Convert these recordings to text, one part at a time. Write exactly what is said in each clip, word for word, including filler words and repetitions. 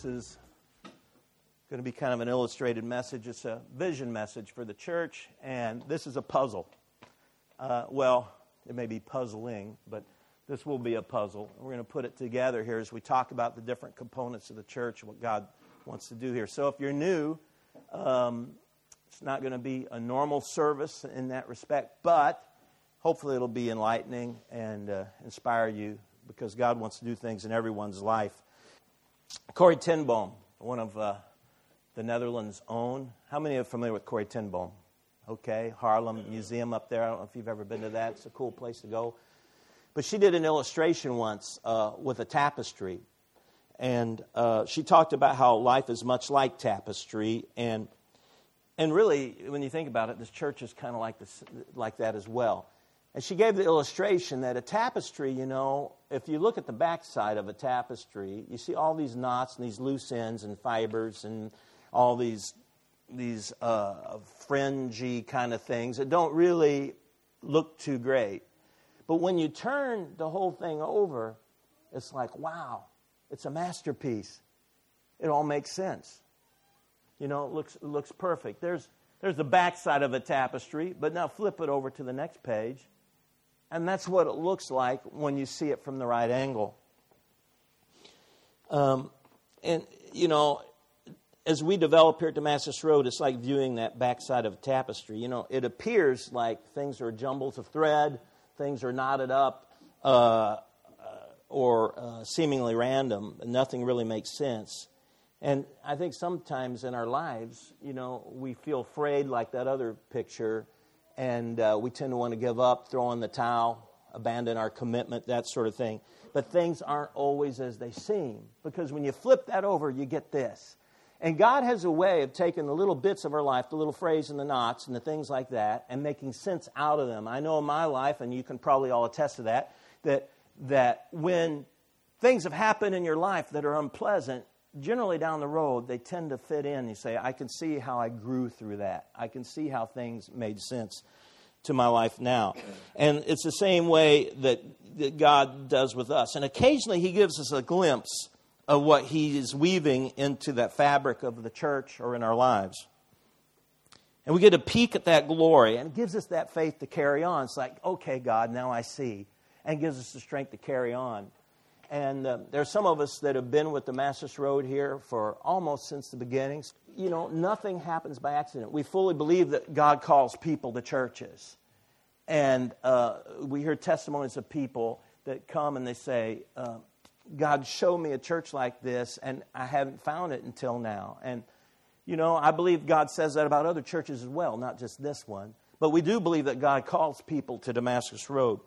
This is going to be kind of an illustrated message. It's a vision message for the church, and this is a puzzle. Uh, well, it may be puzzling, but this will be a puzzle. We're going to put it together here as we talk about the different components of the church and what God wants to do here. So if you're new, um, it's not going to be a normal service in that respect, but hopefully it'll be enlightening and uh, inspire you because God wants to do things in everyone's life. Corrie ten Boom, one of uh, the Netherlands' own. How many are familiar with Corrie ten Boom? Okay, Haarlem Museum up there. I don't know if you've ever been to that. It's a cool place to go. But she did an illustration once uh, with a tapestry. And uh, she talked about how life is much like tapestry. And and really, when you think about it, this church is kind of like this, like that as well. And she gave the illustration that a tapestry, you know, if you look at the backside of a tapestry, you see all these knots and these loose ends and fibers and all these these uh, fringy kind of things that don't really look too great. But when you turn the whole thing over, it's like, wow, it's a masterpiece. It all makes sense. You know, it looks it looks perfect. There's there's the backside of a tapestry, but now flip it over to the next page. And that's what it looks like when you see it from the right angle. Um, and, you know, as we develop here at Damascus Road, it's like viewing that backside of a tapestry. You know, it appears like things are jumbles of thread, things are knotted up, uh, uh, or uh, seemingly random, and nothing really makes sense. And I think sometimes in our lives, you know, we feel afraid like that other picture, and uh, we tend to want to give up, throw in the towel, abandon our commitment, that sort of thing. But things aren't always as they seem, because when you flip that over, you get this. And God has a way of taking the little bits of our life, the little phrase and the knots and the things like that, and making sense out of them. I know in my life, and you can probably all attest to that, that, that when things have happened in your life that are unpleasant, generally down the road, they tend to fit in. You say, I can see how I grew through that. I can see how things made sense to my life now. And it's the same way that, that God does with us. And occasionally He gives us a glimpse of what He is weaving into that fabric of the church or in our lives. And we get a peek at that glory, and it gives us that faith to carry on. It's like, okay, God, now I see. And gives us the strength to carry on. And uh, there are some of us that have been with Damascus Road here for almost since the beginnings. You know, nothing happens by accident. We fully believe that God calls people to churches. And uh, we hear testimonies of people that come and they say, uh, God showed me a church like this, and I haven't found it until now. And, you know, I believe God says that about other churches as well, not just this one. But we do believe that God calls people to Damascus Road.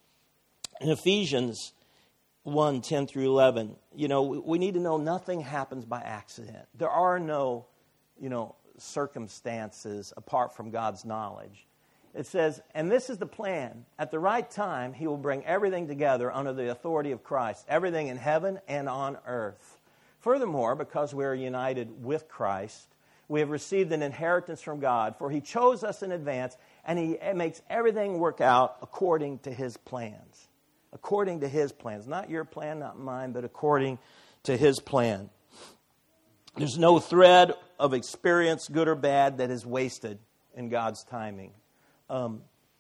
In Ephesians one, ten through eleven, you know, we need to know nothing happens by accident. There are no, you know, circumstances apart from God's knowledge. It says, and this is the plan. At the right time, He will bring everything together under the authority of Christ, everything in heaven and on earth. Furthermore, because we are united with Christ, we have received an inheritance from God, for He chose us in advance, and He makes everything work out according to His plans. According to His plans. Not your plan, not mine, but according to His plan. There's no thread of experience, good or bad, that is wasted in God's timing. Um,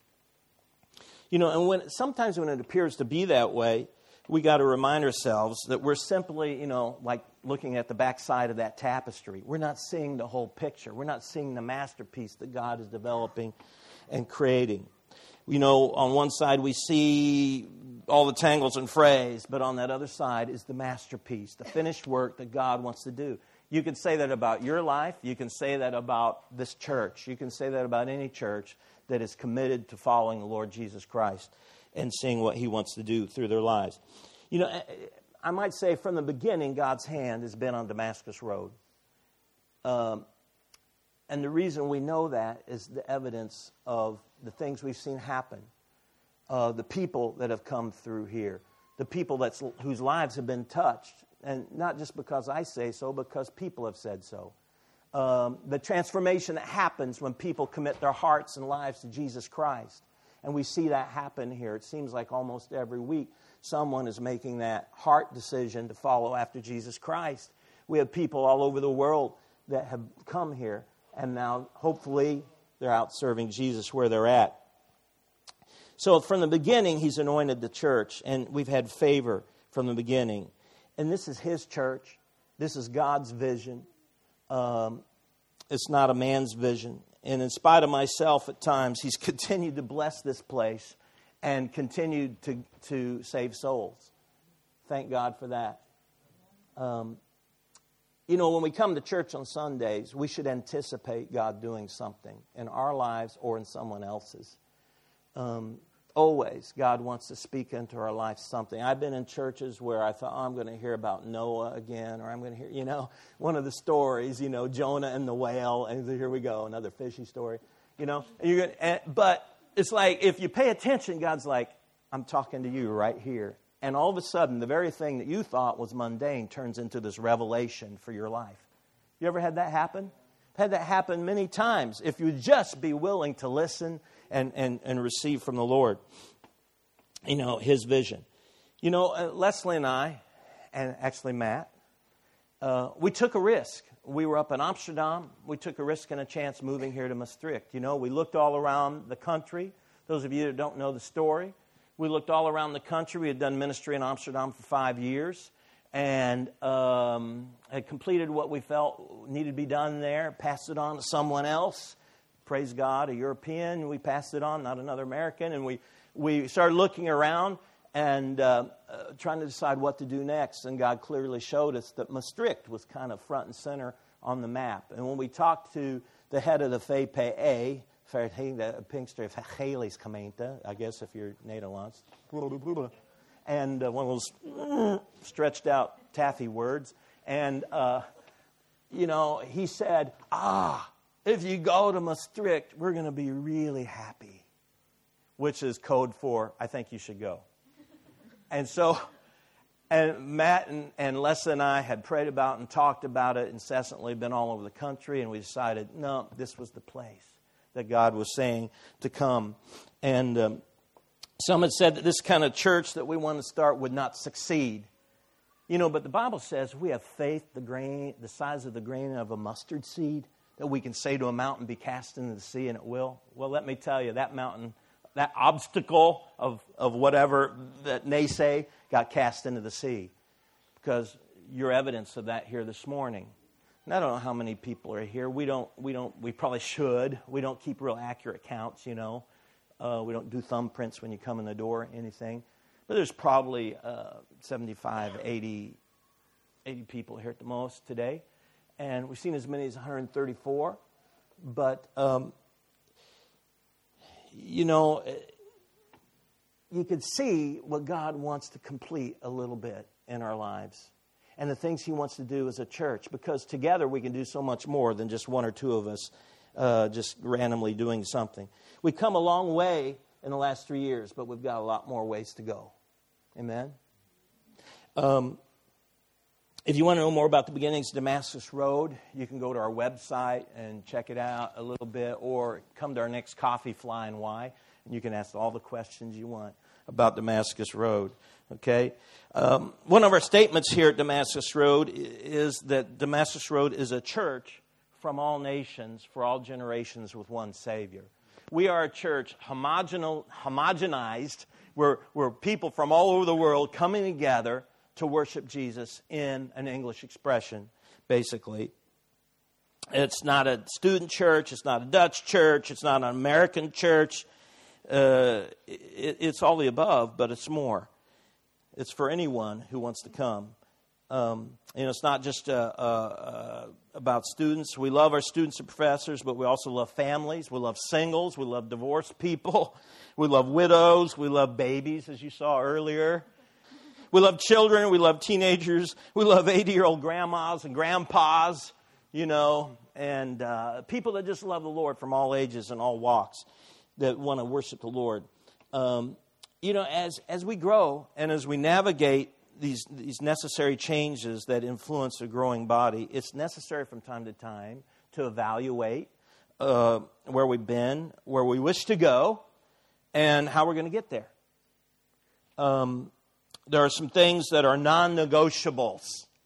you know, and when sometimes when it appears to be that way, we got to remind ourselves that we're simply, you know, like looking at the backside of that tapestry. We're not seeing the whole picture. We're not seeing the masterpiece that God is developing and creating. You know, on one side we see all the tangles and frays, but on that other side is the masterpiece, the finished work that God wants to do. You can say that about your life. You can say that about this church. You can say that about any church that is committed to following the Lord Jesus Christ and seeing what He wants to do through their lives. You know, I might say from the beginning, God's hand has been on Damascus Road. Um, and the reason we know that is the evidence of the things we've seen happen. Uh, the people that have come through here. The people that's, whose lives have been touched. And not just because I say so, because people have said so. Um, the transformation that happens when people commit their hearts and lives to Jesus Christ. And we see that happen here. It seems like almost every week someone is making that heart decision to follow after Jesus Christ. We have people all over the world that have come here, and now hopefully they're out serving Jesus where they're at. So from the beginning, He's anointed the church, and we've had favor from the beginning. And this is His church. This is God's vision. Um, it's not a man's vision. And in spite of myself at times, He's continued to bless this place and continued to, to save souls. Thank God for that. Um, you know, when we come to church on Sundays, we should anticipate God doing something in our lives or in someone else's. Um, always, God wants to speak into our life something. I've been in churches where I thought, oh, I'm going to hear about Noah again, or I'm going to hear, you know, one of the stories, you know, Jonah and the whale, and here we go, another fishy story, you know. And you're gonna, and, but it's like if you pay attention, God's like, I'm talking to you right here. And all of a sudden, the very thing that you thought was mundane turns into this revelation for your life. You ever had that happen? Had that happen many times. If you just be willing to listen and, and, and receive from the Lord, you know, His vision. You know, uh, Leslie and I, and actually Matt, uh, we took a risk. We were up in Amsterdam. We took a risk and a chance moving here to Maastricht. You know, we looked all around the country. Those of you that don't know the story, we looked all around the country. We had done ministry in Amsterdam for five years. And um, had completed what we felt needed to be done there, passed it on to someone else. Praise God, a European. We passed it on, not another American. And we, we started looking around and uh, uh, trying to decide what to do next. And God clearly showed us that Maastricht was kind of front and center on the map. And when we talked to the head of the V P A, the Pinkster Vergelingsgemeente, I guess if you're Nederlands, and uh, one of those stretched out taffy words. And, uh, you know, he said, ah, if you go to Maastricht, we're going to be really happy, which is code for, I think you should go. And so, and Matt and, and Leslie and I had prayed about and talked about it incessantly, been all over the country, and we decided, no, this was the place that God was saying to come. And um, some had said that this kind of church that we want to start would not succeed. You know, but the Bible says we have faith the grain, the size of the grain of a mustard seed, that we can say to a mountain, be cast into the sea, and it will. Well, let me tell you, that mountain, that obstacle of, of whatever that naysay got cast into the sea. Because you're evidence of that here this morning. And I don't know how many people are here. We don't, we don't, we probably should. We don't keep real accurate counts, you know. Uh, we don't do thumbprints when you come in the door, anything. But there's probably uh, seventy-five, eighty, eighty people here at the most today. And we've seen as many as one hundred thirty-four. But, um, you know, you can see what God wants to complete a little bit in our lives. And the things He wants to do as a church. Because together we can do so much more than just one or two of us uh, just randomly doing something. We've come a long way in the last three years, but we've got a lot more ways to go. Amen? Um, if you want to know more about the beginnings of Damascus Road, you can go to our website and check it out a little bit, or come to our next Coffee Fly and Why, and you can ask all the questions you want about Damascus Road. Okay? Um, one of our statements here at Damascus Road is that Damascus Road is a church from all nations, for all generations, with one Savior. We are a church homogenal, homogenized. We're, we're people from all over the world coming together to worship Jesus in an English expression, basically. It's not a student church. It's not a Dutch church. It's not an American church. Uh, it, it's all the above, but it's more. It's for anyone who wants to come. Um, you know, it's not just uh, uh, uh, about students. We love our students and professors, but we also love families. We love singles. We love divorced people. We love widows. We love babies, as you saw earlier. We love children. We love teenagers. We love eighty-year-old grandmas and grandpas, you know, and uh, people that just love the Lord from all ages and all walks that want to worship the Lord. Um, you know, as as we grow and as we navigate these these necessary changes that influence a growing body, it's necessary from time to time to evaluate uh, where we've been, where we wish to go, and how we're going to get there. Um, there are some things that are non-negotiables.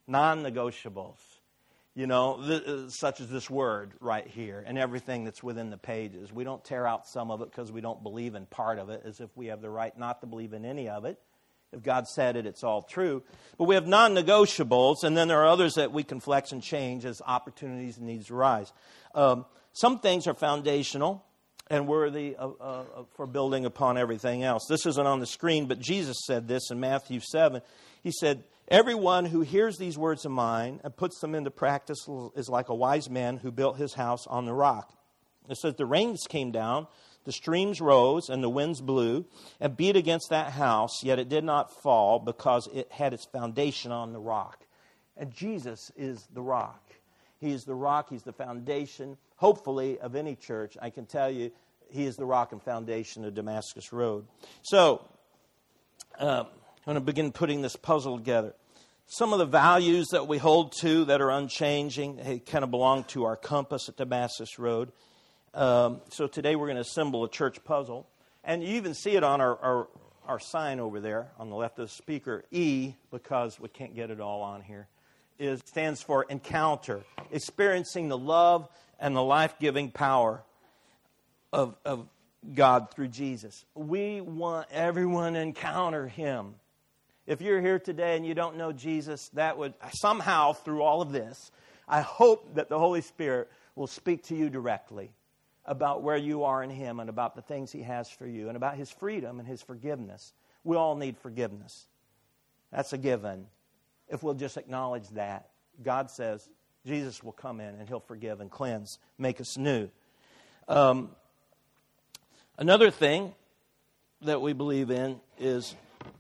non-negotiables. You know, th- such as this word right here and everything that's within the pages. We don't tear out some of it because we don't believe in part of it, as if we have the right not to believe in any of it. If God said it, it's all true. But we have non-negotiables, and then there are others that we can flex and change as opportunities and needs arise. Um, some things are foundational and worthy of, uh, for building upon everything else. This isn't on the screen, but Jesus said this in Matthew seven. He said, everyone who hears these words of mine and puts them into practice is like a wise man who built his house on the rock. It says the rains came down, the streams rose, and the winds blew and beat against that house, yet it did not fall because it had its foundation on the rock. And Jesus is the rock. He is the rock. He's the foundation, hopefully, of any church. I can tell you, he is the rock and foundation of Damascus Road. So, um, I'm going to begin putting this puzzle together. Some of the values that we hold to that are unchanging, they kind of belong to our compass at Damascus Road. Um, so today we're going to assemble a church puzzle. And you even see it on our, our, our sign over there on the left of the speaker. E, because we can't get it all on here, is stands for encounter. Experiencing the love and the life-giving power of, of God through Jesus. We want everyone to encounter Him. If you're here today and you don't know Jesus, that would somehow, through all of this, I hope that the Holy Spirit will speak to you directly about where you are in Him and about the things He has for you and about His freedom and His forgiveness. We all need forgiveness. That's a given. If we'll just acknowledge that, God says Jesus will come in and He'll forgive and cleanse, make us new. Um, another thing that we believe in is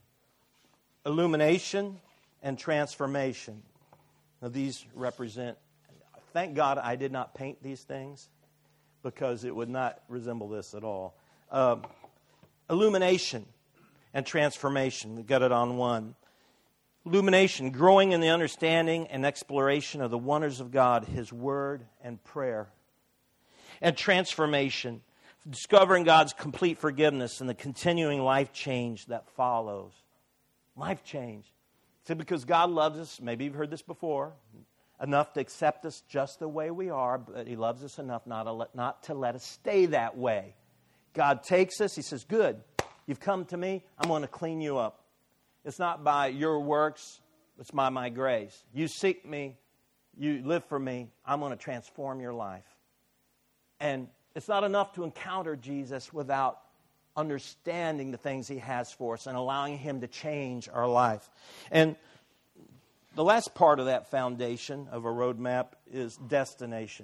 illumination and transformation. Now, these represent, thank God I did not paint these things because it would not resemble this at all. Um, illumination and transformation. We've got it on one. Illumination, growing in the understanding and exploration of the wonders of God, His Word and prayer. And transformation, discovering God's complete forgiveness and the continuing life change that follows. Life change. See, because God loves us, maybe you've heard this before, enough to accept us just the way we are, but He loves us enough not to let, not to let us stay that way. God takes us, He says, good, you've come to me, I'm going to clean you up. It's not by your works, it's by my grace. You seek me, you live for me, I'm going to transform your life. And it's not enough to encounter Jesus without understanding the things He has for us and allowing Him to change our life. And the last part of that foundation of a roadmap is destination.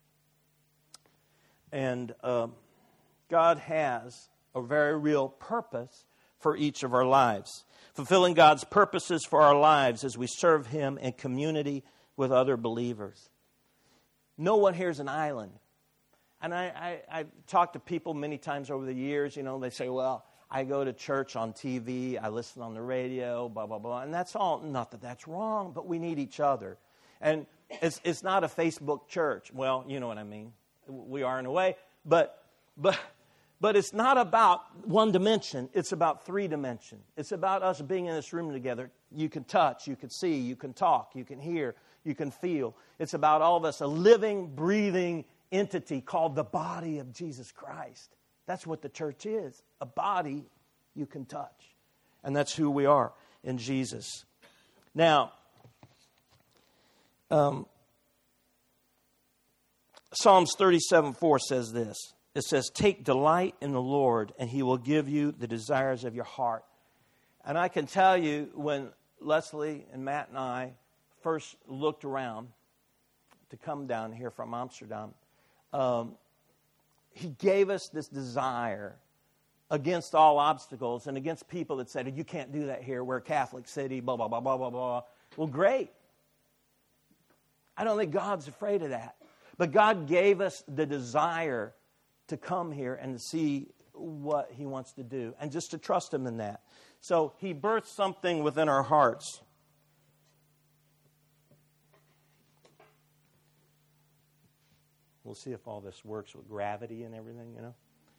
And uh, God has a very real purpose for each of our lives. Fulfilling God's purposes for our lives as we serve Him in community with other believers. No one here is an island. And I, I, I've talked to people many times over the years, you know, they say, well, I go to church on T V, I listen on the radio, blah, blah, blah. And that's all, not that that's wrong, but we need each other. And it's it's not a Facebook church. Well, you know what I mean. We are in a way. But but but it's not about one dimension. It's about three dimension. It's about us being in this room together. You can touch, you can see, you can talk, you can hear, you can feel. It's about all of us, a living, breathing entity called the body of Jesus Christ. That's what the church is, a body you can touch. And that's who we are in Jesus. Now, um, Psalms thirty-seven four says this. It says, take delight in the Lord, and He will give you the desires of your heart. And I can tell you, when Leslie and Matt and I first looked around to come down here from Amsterdam, Um, He gave us this desire against all obstacles and against people that said, you can't do that here, we're a Catholic city, blah, blah, blah, blah, blah, blah. Well, great. I don't think God's afraid of that. But God gave us the desire to come here and to see what He wants to do and just to trust Him in that. So He birthed something within our hearts. We'll see if all this works with gravity and everything, you know.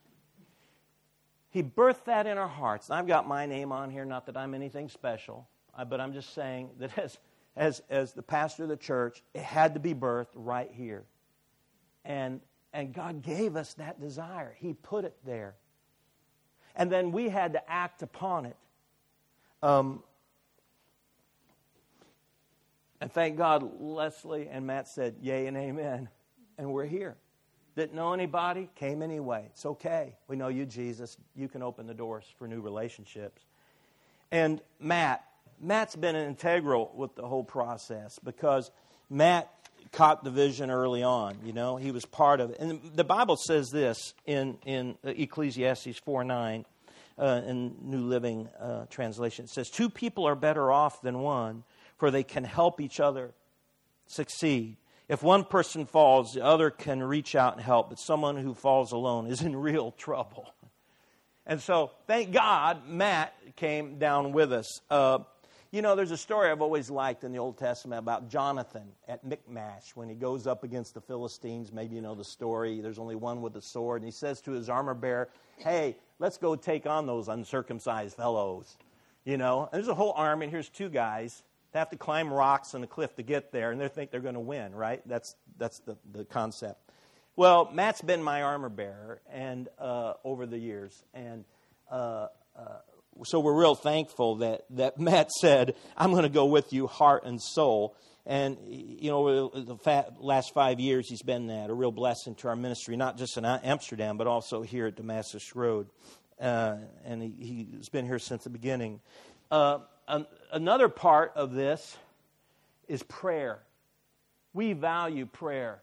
He birthed that in our hearts. And I've got my name on here, not that I'm anything special, but I'm just saying that as, as, as the pastor of the church, it had to be birthed right here. And, and God gave us that desire. He put it there. And then we had to act upon it. Um, and thank God, Leslie and Matt said, yay and amen. And we're here. Didn't know anybody, came anyway. It's okay. We know you, Jesus. You can open the doors for new relationships. And Matt, Matt's been integral with the whole process because Matt caught the vision early on. You know, he was part of it. And the Bible says this in, in Ecclesiastes four nine, uh, in New Living uh, Translation. It says, two people are better off than one, for they can help each other succeed. If one person falls, the other can reach out and help, but someone who falls alone is in real trouble. And so, thank God, Matt came down with us. Uh, you know, there's a story I've always liked in the Old Testament about Jonathan at Michmash when he goes up against the Philistines. Maybe you know the story. There's only one with a sword. And he says to his armor bearer, hey, let's go take on those uncircumcised fellows. You know, and there's a whole army, and here's two guys. They have to climb rocks on a cliff to get there, and they think they're going to win, right? That's that's the, the concept. Well, Matt's been my armor bearer and uh, over the years, and uh, uh, so we're real thankful that, that Matt said, I'm going to go with you heart and soul. And, you know, the fa- last five years he's been that, a real blessing to our ministry, not just in Amsterdam, but also here at Damascus Road. Uh, and he, he's been here since the beginning. Uh, an, another part of this is prayer. We value prayer.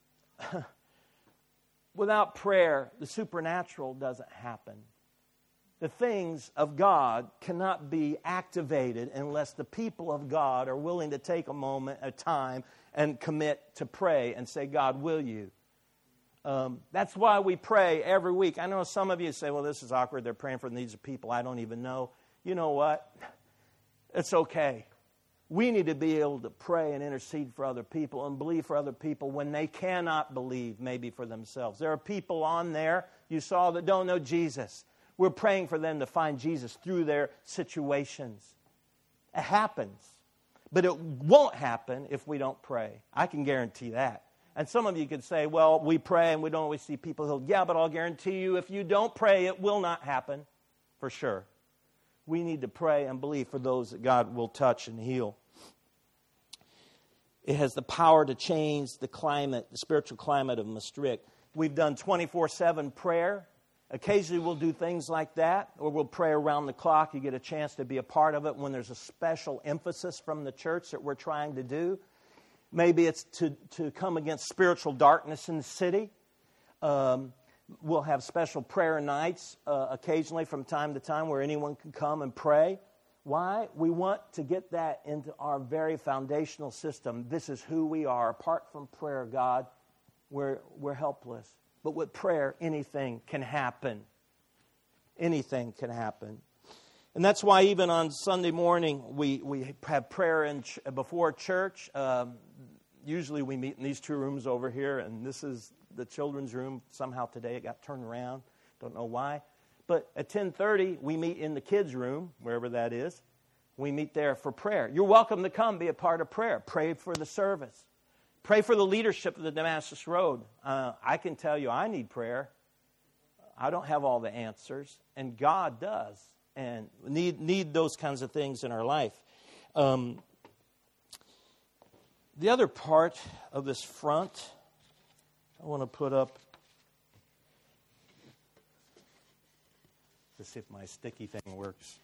Without prayer, the supernatural doesn't happen. The things of God cannot be activated unless the people of God are willing to take a moment, a time, and commit to pray and say, God, will you? Um, that's why we pray every week. I know some of you say, well, this is awkward. They're praying for the needs of people I don't even know. You know what? It's okay. We need to be able to pray and intercede for other people and believe for other people when they cannot believe maybe for themselves. There are people on there you saw that don't know Jesus. We're praying for them to find Jesus through their situations. It happens. But it won't happen if we don't pray. I can guarantee that. And some of you could say, well, we pray and we don't always see people healed. Yeah, but I'll guarantee you if you don't pray, it will not happen for sure. We need to pray and believe for those that God will touch and heal. It has the power to change the climate, the spiritual climate of Maastricht. We've done twenty-four seven prayer. Occasionally we'll do things like that, or we'll pray around the clock. You get a chance to be a part of it when there's a special emphasis from the church that we're trying to do. Maybe it's to, to come against spiritual darkness in the city. Um, we'll have special prayer nights uh, occasionally from time to time where anyone can come and pray. Why? We want to get that into our very foundational system. This is who we are. Apart from prayer, God, we're, we're helpless. But with prayer, anything can happen. Anything can happen. And that's why even on Sunday morning, we, we have prayer in ch- before church. Um, usually we meet in these two rooms over here, and this is the children's room. Somehow today it got turned around. Don't know why. But at ten thirty, we meet in the kids' room, wherever that is. We meet there for prayer. You're welcome to come be a part of prayer. Pray for the service. Pray for the leadership of the Damascus Road. Uh, I can tell you I need prayer. I don't have all the answers, and God does. And need need those kinds of things in our life. Um, the other part of this front, I want to put up. Let's see if my sticky thing works.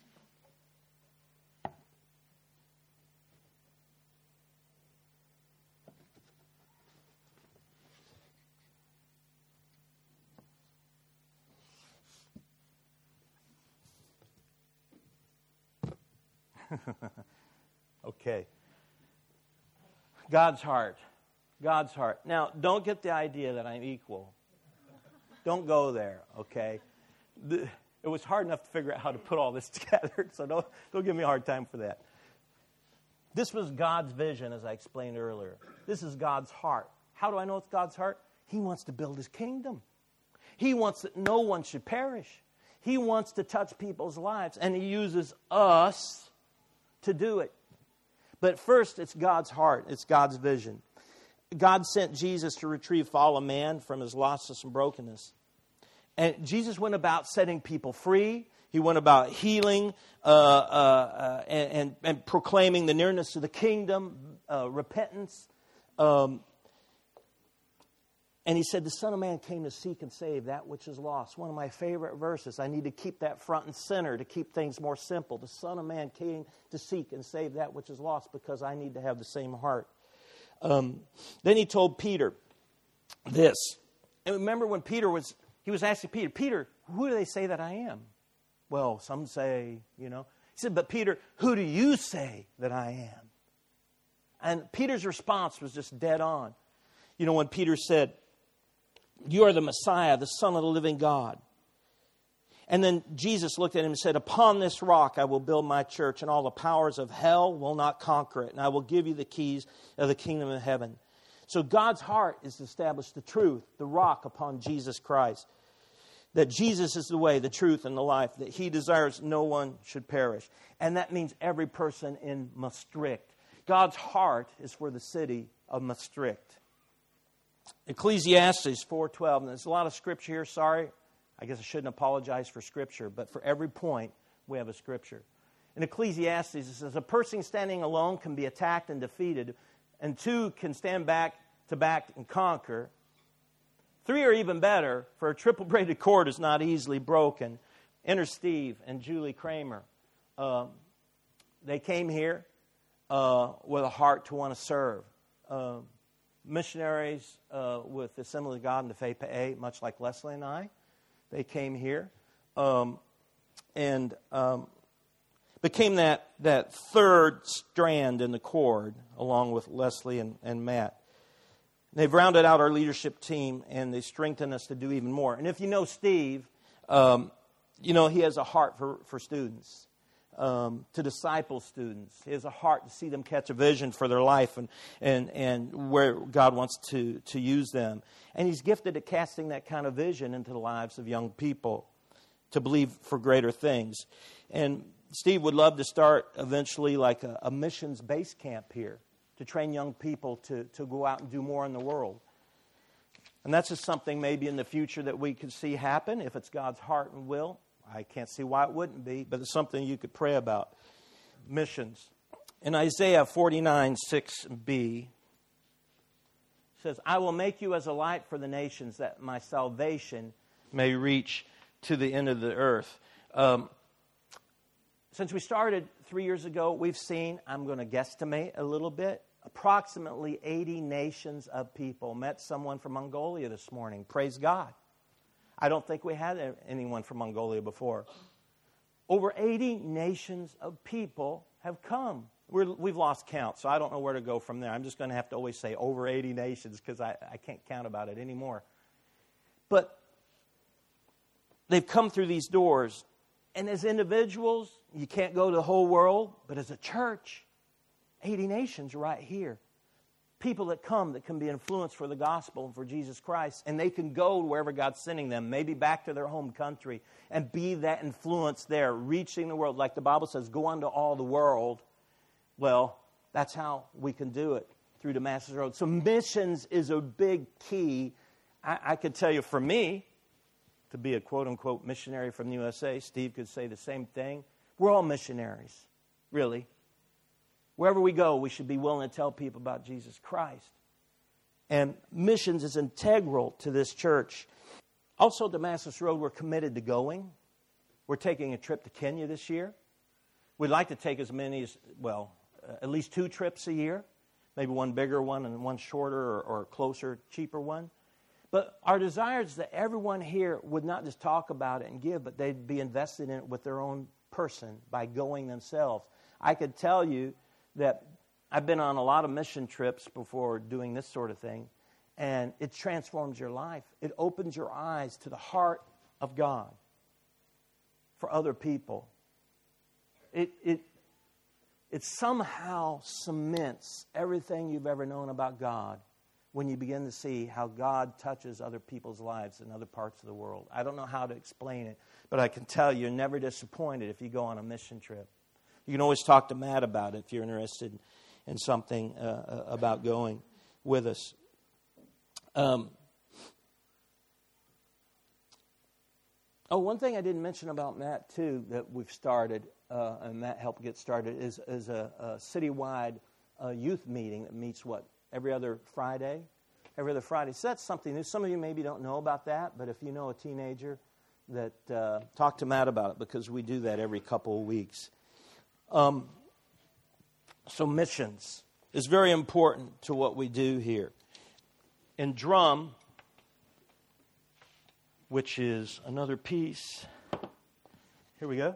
Okay. God's heart. God's heart. Now, don't get the idea that I'm equal. Don't go there, okay? The, it was hard enough to figure out how to put all this together, so don't, don't give me a hard time for that. This was God's vision, as I explained earlier. This is God's heart. How do I know it's God's heart? He wants to build His kingdom. He wants that no one should perish. He wants to touch people's lives, and He uses us to do it. But first, it's God's heart. It's God's vision. God sent Jesus to retrieve fallen man from his lostness and brokenness. And Jesus went about setting people free. He went about healing uh, uh, uh, and, and, and proclaiming the nearness of the kingdom, uh, repentance. Um, and he said, the Son of Man came to seek and save that which is lost. One of my favorite verses. I need to keep that front and center to keep things more simple. The Son of Man came to seek and save that which is lost because I need to have the same heart. Um, then he told Peter this. And remember when Peter was, he was asking Peter, Peter, who do they say that I am? Well, some say, you know. He said, but Peter, who do you say that I am? And Peter's response was just dead on. You know, when Peter said, you are the Messiah, the Son of the living God. And then Jesus looked at him and said, upon this rock I will build my church, and all the powers of hell will not conquer it. And I will give you the keys of the kingdom of heaven. So God's heart is to establish the truth, the rock upon Jesus Christ. That Jesus is the way, the truth, and the life. That he desires no one should perish. And that means every person in Maastricht. God's heart is for the city of Maastricht. Ecclesiastes four twelve. And there's a lot of scripture here. Sorry. I guess I shouldn't apologize for scripture. But for every point, we have a scripture. In Ecclesiastes, it says, a person standing alone can be attacked and defeated. And two can stand back to back and conquer. Three are even better, for a triple-braided cord is not easily broken. Enter Steve and Julie Kramer. Uh, they came here uh, with a heart to want to serve. Uh, missionaries uh, with the Assembly of God and the Faith A, much like Leslie and I. They came here um, and um, became that, that third strand in the cord, along with Leslie and, and Matt. They've rounded out our leadership team, and they strengthen us to do even more. And if you know Steve, um, you know he has a heart for, for students, um, to disciple students. He has a heart to see them catch a vision for their life and and, and where God wants to, to use them. And he's gifted at casting that kind of vision into the lives of young people to believe for greater things. And Steve would love to start eventually like a, a missions base camp here, to train young people to, to go out and do more in the world. And that's just something maybe in the future that we could see happen if it's God's heart and will. I can't see why it wouldn't be, but it's something you could pray about. Missions. In Isaiah forty-nine, six b, it says, I will make you as a light for the nations, that my salvation may reach to the end of the earth. Um, since we started three years ago, we've seen, I'm going to guesstimate a little bit, approximately eighty nations of people. Met someone from Mongolia this morning. Praise God. I don't think we had anyone from Mongolia before. Over eighty nations of people have come. We're, we've lost count, so I don't know where to go from there. I'm just going to have to always say over eighty nations because I, I can't count about it anymore. But they've come through these doors. And as individuals, you can't go to the whole world. But as a church, eighty nations right here. People that come that can be influenced for the gospel and for Jesus Christ. And they can go wherever God's sending them, maybe back to their home country, and be that influence there, reaching the world. Like the Bible says, go unto all the world. Well, that's how we can do it, through Damascus Road. So missions is a big key. I, I could tell you, for me, to be a quote-unquote missionary from the U S A, Steve could say the same thing. We're all missionaries, really. Wherever we go, we should be willing to tell people about Jesus Christ. And missions is integral to this church. Also, Damascus Road, we're committed to going. We're taking a trip to Kenya this year. We'd like to take as many as, well, uh, at least two trips a year. Maybe one bigger one and one shorter or, or closer, cheaper one. But our desire is that everyone here would not just talk about it and give, but they'd be invested in it with their own person by going themselves. I could tell you that I've been on a lot of mission trips before doing this sort of thing, and it transforms your life. It opens your eyes to the heart of God for other people. It, it, it somehow cements everything you've ever known about God when you begin to see how God touches other people's lives in other parts of the world. I don't know how to explain it, but I can tell you, you're never disappointed if you go on a mission trip. You can always talk to Matt about it if you're interested and something uh, about going with us. Um, oh, one thing I didn't mention about Matt, too, that we've started, uh, and Matt helped get started, is, is a, a citywide uh, youth meeting that meets, what, every other Friday? Every other Friday. So that's something new. Some of you maybe don't know about that, but if you know a teenager, that uh, talk to Matt about it, because we do that every couple of weeks. Um, so missions is very important to what we do here. In Drum, which is another piece, here we go.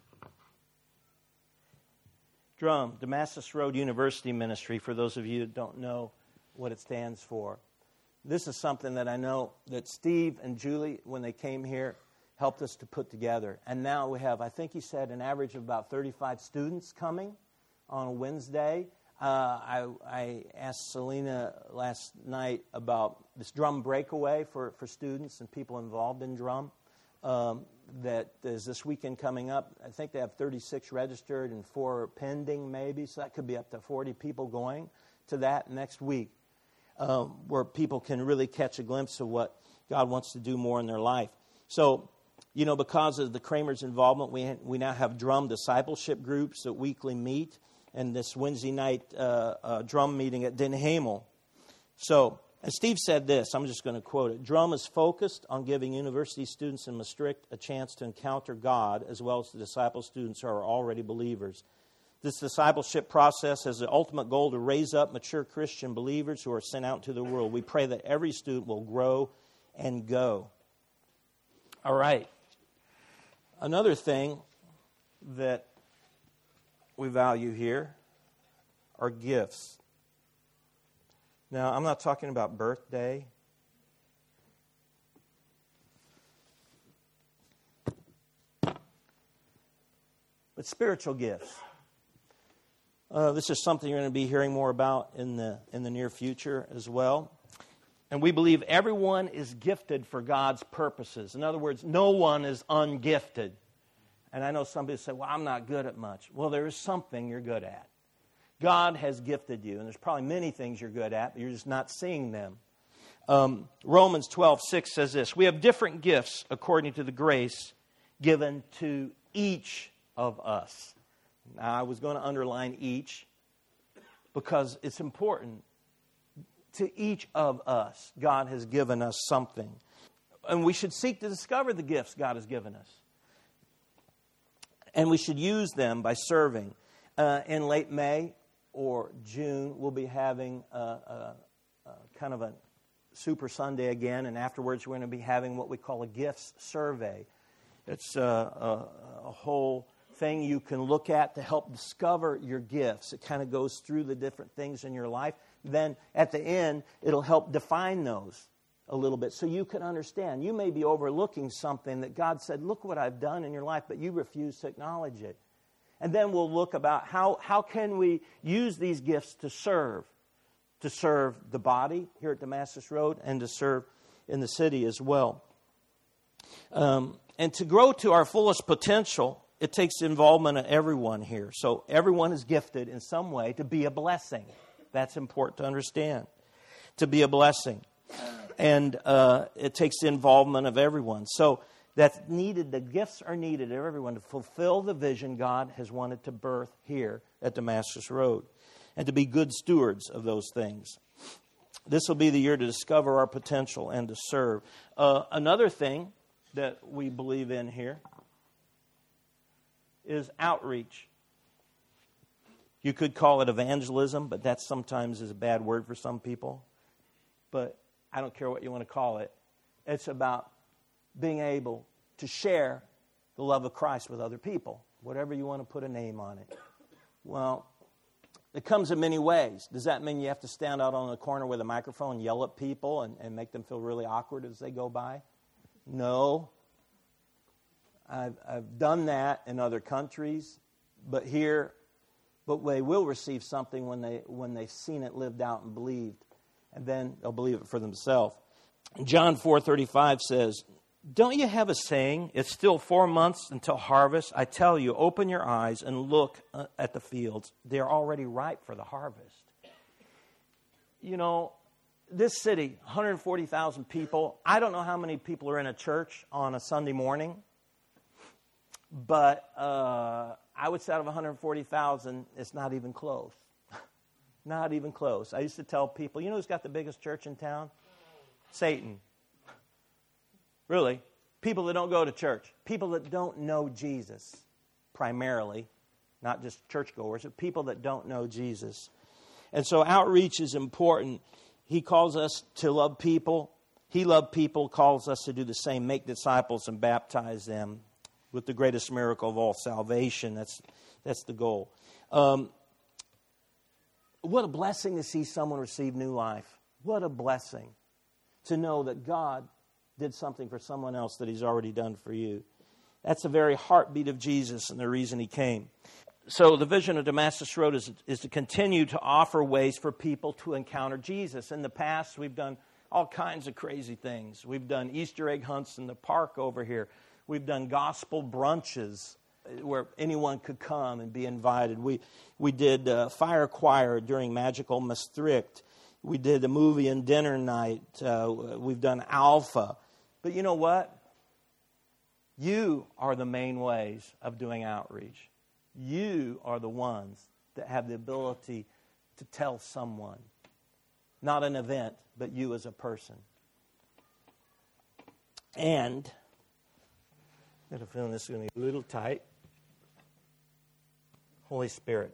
Drum, Damascus Road University Ministry, for those of you that don't know what it stands for. This is something that I know that Steve and Julie, when they came here, helped us to put together. And now we have, I think he said, an average of about thirty-five students coming on a Wednesday. Uh, I, I asked Selena last night about this drum breakaway for, for students and people involved in drum um, that is this weekend coming up. I think they have thirty-six registered and four pending maybe, so that could be up to forty people going to that next week, um, where people can really catch a glimpse of what God wants to do more in their life. So, you know, because of the Kramer's involvement, we we now have drum discipleship groups that weekly meet, and this Wednesday night uh, uh, drum meeting at Den Hamel. So, and Steve said this, I'm just going to quote it. Drum is focused on giving university students in Maastricht a chance to encounter God, as well as to disciple students who are already believers. This discipleship process has the ultimate goal to raise up mature Christian believers who are sent out into the world. We pray that every student will grow and go. All right. Another thing that we value here are gifts. Now, I'm not talking about birthday. But spiritual gifts. Uh, this is something you're going to be hearing more about in the in the near future as well. And we believe everyone is gifted for God's purposes. In other words, no one is ungifted. And I know some people say, well, I'm not good at much. Well, there is something you're good at. God has gifted you, and there's probably many things you're good at, but you're just not seeing them. Um, Romans twelve six says this, we have different gifts according to the grace given to each of us. Now, I was going to underline each because it's important. To each of us, God has given us something. And we should seek to discover the gifts God has given us. And we should use them by serving. Uh, in late May or June, we'll be having a, a, a kind of a Super Sunday again. And afterwards, we're going to be having what we call a gifts survey. It's a, a, a whole thing you can look at to help discover your gifts. It kind of goes through the different things in your life. Then at the end, it'll help define those a little bit so you can understand. You may be overlooking something that God said, look what I've done in your life, but you refuse to acknowledge it. And then we'll look about how, how can we use these gifts to serve, to serve the body here at Damascus Road and to serve in the city as well. Um, and to grow to our fullest potential, it takes the involvement of everyone here. So everyone is gifted in some way to be a blessing. That's important to understand, to be a blessing. And uh, it takes the involvement of everyone. So that's needed. The gifts are needed of everyone to fulfill the vision God has wanted to birth here at Damascus Road and to be good stewards of those things. This will be the year to discover our potential and to serve. Uh, another thing that we believe in here is outreach. You could call it evangelism, but that sometimes is a bad word for some people. But I don't care what you want to call it. It's about being able to share the love of Christ with other people, whatever you want to put a name on it. Well, it comes in many ways. Does that mean you have to stand out on the corner with a microphone and yell at people and, and make them feel really awkward as they go by? No. I've, I've done that in other countries, but here, but they will receive something when they when they've seen it lived out and believed, and then they'll believe it for themselves. John four thirty-five says, Don't you have a saying, it's still four months until harvest? I tell you, open your eyes and look at the fields. They're already ripe for the harvest. You know, this city, one hundred forty thousand people. I don't know how many people are in a church on a Sunday morning. But uh, I would say out of one hundred forty thousand, it's not even close. Not even close. I used to tell people, you know who's got the biggest church in town? Satan. Really. People that don't go to church. People that don't know Jesus, primarily. Not just churchgoers, but people that don't know Jesus. And so outreach is important. He calls us to love people. He loved people, calls us to do the same. Make disciples and baptize them with the greatest miracle of all, salvation. That's, that's the goal. Um, what a blessing to see someone receive new life. What a blessing to know that God did something for someone else that He's already done for you. That's the very heartbeat of Jesus and the reason He came. So the vision of Damascus Road is, is to continue to offer ways for people to encounter Jesus. In the past, we've done all kinds of crazy things. We've done Easter egg hunts in the park over here. We've done gospel brunches where anyone could come and be invited. We we did uh, fire choir during Magical Maastricht. We did a movie and dinner night. Uh, we've done Alpha. But you know what? You are the main ways of doing outreach. You are the ones that have the ability to tell someone. Not an event, but you as a person. And I got a feeling this is going to be a little tight. Holy Spirit.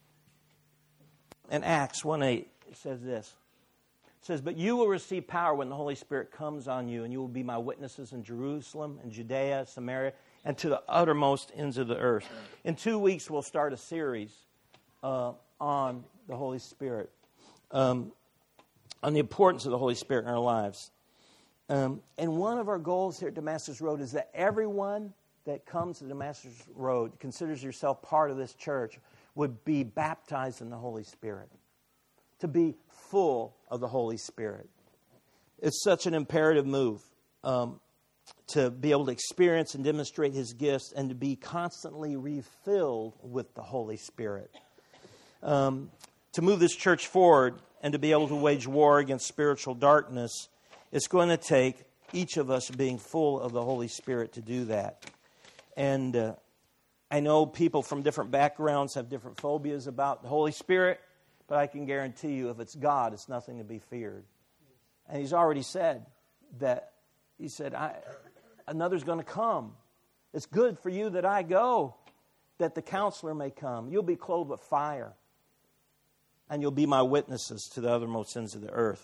In Acts one eight, it says this. It says, but you will receive power when the Holy Spirit comes on you, and you will be my witnesses in Jerusalem and Judea, Samaria, and to the uttermost ends of the earth. In two weeks, we'll start a series uh, on the Holy Spirit, um, on the importance of the Holy Spirit in our lives. Um, and one of our goals here at Damascus Road is that everyone that comes to Damascus Road, considers yourself part of this church, would be baptized in the Holy Spirit, to be full of the Holy Spirit. It's such an imperative move um, to be able to experience and demonstrate His gifts and to be constantly refilled with the Holy Spirit. Um, to move this church forward and to be able to wage war against spiritual darkness, it's going to take each of us being full of the Holy Spirit to do that. And uh, I know people from different backgrounds have different phobias about the Holy Spirit, but I can guarantee you if it's God, it's nothing to be feared. And He's already said that, He said, I, another's going to come. It's good for you that I go, that the counselor may come. You'll be clothed with fire, and you'll be my witnesses to the uttermost ends of the earth.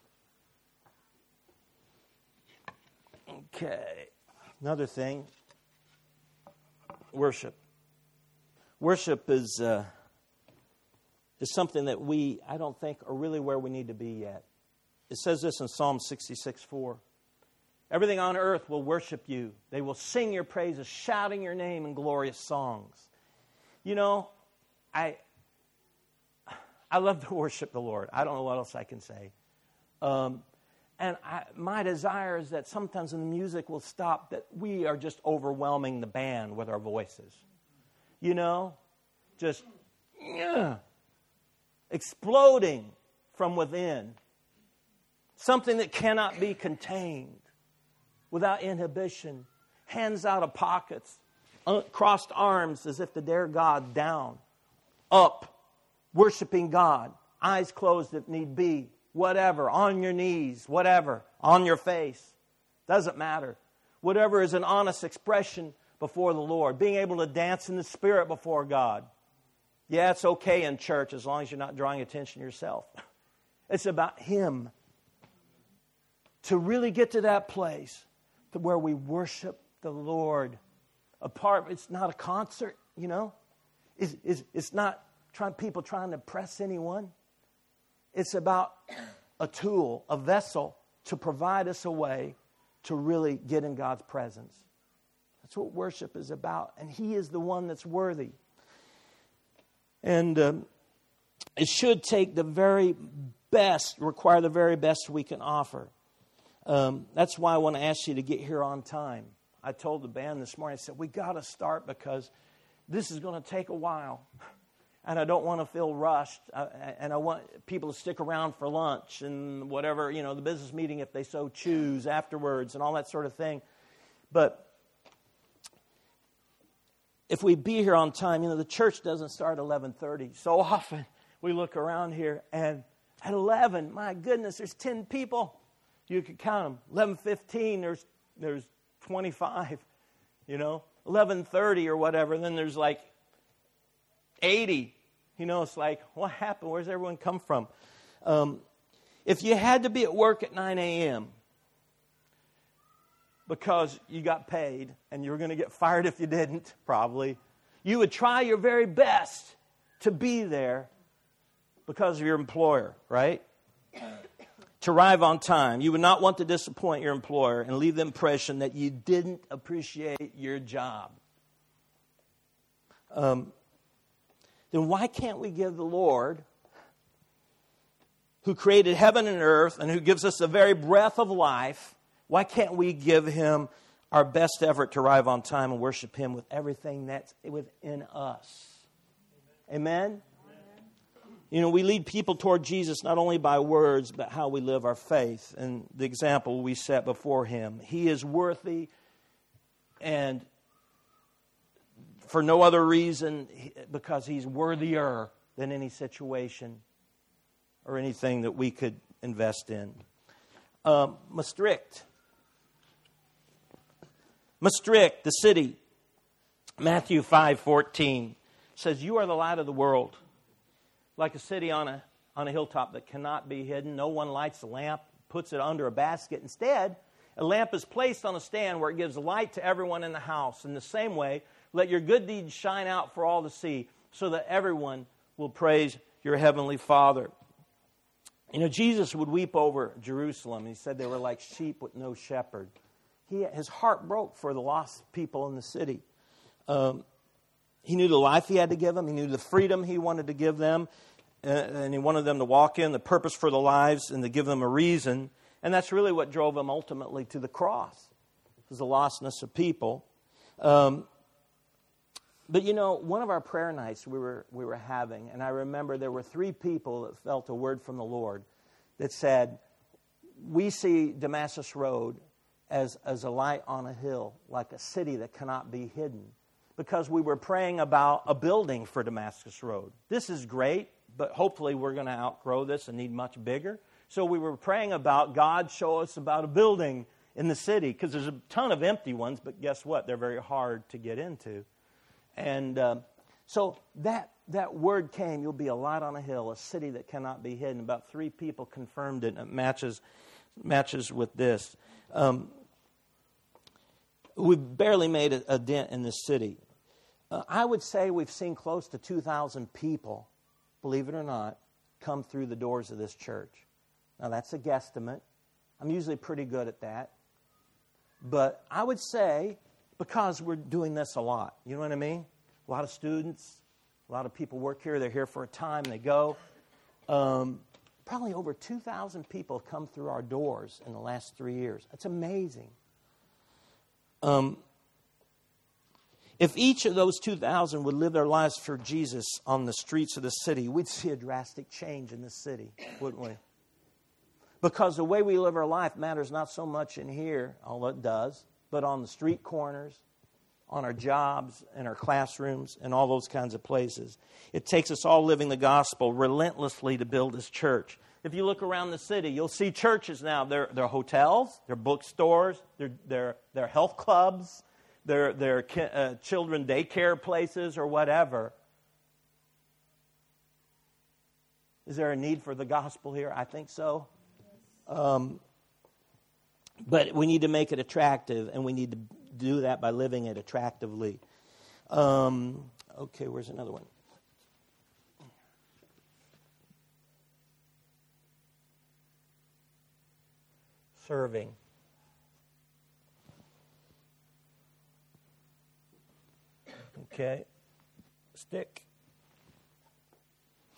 Okay, another thing, worship. Worship is uh, is something that we, I don't think, are really where we need to be yet. It says this in Psalm sixty-six four. Everything on earth will worship you. They will sing your praises, shouting your name in glorious songs. You know, I I love to worship the Lord. I don't know what else I can say. Um, and I, my desire is that sometimes when the music will stop, that we are just overwhelming the band with our voices. You know, just yeah, exploding from within. Something that cannot be contained, without inhibition, hands out of pockets, crossed arms as if to dare God down, up, worshiping God, eyes closed if need be, whatever, on your knees, whatever, on your face, doesn't matter. Whatever is an honest expression before the Lord, being able to dance in the Spirit before God. Yeah, it's okay in church as long as you're not drawing attention to yourself. It's about Him. To really get to that place to where we worship the Lord. Apart, it's not a concert, you know. It's, it's, it's not trying, people trying to impress anyone. It's about a tool, a vessel to provide us a way to really get in God's presence. That's what worship is about. And He is the one that's worthy. And um, it should take the very best, require the very best we can offer. Um, that's why I want to ask you to get here on time. I told the band this morning, I said, we got to start because this is going to take a while. And I don't want to feel rushed. I, and I want people to stick around for lunch and whatever, you know, the business meeting if they so choose afterwards and all that sort of thing. But if we be here on time, you know, the church doesn't start at eleven thirty. So often we look around here and at eleven, my goodness, there's ten people. You could count them. eleven fifteen, there's there's twenty-five, you know. eleven thirty or whatever, then there's like eighty. You know, it's like, what happened? Where's everyone come from? Um, if you had to be at work at nine a.m. because you got paid and you were going to get fired if you didn't, probably, you would try your very best to be there because of your employer, right? To arrive on time. You would not want to disappoint your employer and leave the impression that you didn't appreciate your job. Um, then why can't we give the Lord, who created heaven and earth and who gives us the very breath of life, why can't we give Him our best effort to arrive on time and worship Him with everything that's within us? Amen? You know, we lead people toward Jesus not only by words, but how we live our faith and the example we set before Him. He is worthy, and for no other reason, because He's worthier than any situation or anything that we could invest in. Um, Maastricht. Maastricht, the city, Matthew five fourteen, says, "You are the light of the world. Like a city on a on a hilltop that cannot be hidden. No one lights a lamp, puts it under a basket. Instead, a lamp is placed on a stand where it gives light to everyone in the house. In the same way, let your good deeds shine out for all to see, so that everyone will praise your heavenly Father." You know, Jesus would weep over Jerusalem. He said they were like sheep with no shepherd. He, his heart broke for the lost people in the city. Um, He knew the life He had to give them. He knew the freedom He wanted to give them. Uh, and He wanted them to walk in, the purpose for their lives, and to give them a reason. And that's really what drove Him ultimately to the cross, was the lostness of people. Um, but, you know, one of our prayer nights we were we were having, and I remember there were three people that felt a word from the Lord that said, we see Damascus Road as, as a light on a hill, like a city that cannot be hidden. Because we were praying about a building for Damascus Road. This is great, but hopefully we're going to outgrow this and need much bigger. So we were praying about God show us about a building in the city, because there's a ton of empty ones, but guess what? They're very hard to get into. And uh, so that that word came, you'll be a light on a hill, a city that cannot be hidden. About three people confirmed it, and it matches, matches with this. Um, We've barely made a, a dent in this city. Uh, I would say we've seen close to two thousand people, believe it or not, come through the doors of this church. Now, that's a guesstimate. I'm usually pretty good at that. But I would say, because we're doing this a lot, you know what I mean? A lot of students, a lot of people work here. They're here for a time, they go. Um, probably over two thousand people have come through our doors in the last three years. That's amazing. Um, if each of those two thousand would live their lives for Jesus on the streets of the city, we'd see a drastic change in this city, wouldn't we? Because the way we live our life matters not so much in here, although it does, but on the street corners, on our jobs, in our classrooms, and all those kinds of places. It takes us all living the gospel relentlessly to build His church. If you look around the city, you'll see churches now. They're, they're hotels, they're bookstores, they're, they're, they're health clubs, they're, they're uh, children daycare places or whatever. Is there a need for the gospel here? I think so. Um, but we need to make it attractive, and we need to do that by living it attractively. Um, okay, where's another one? Serving. Okay. Stick.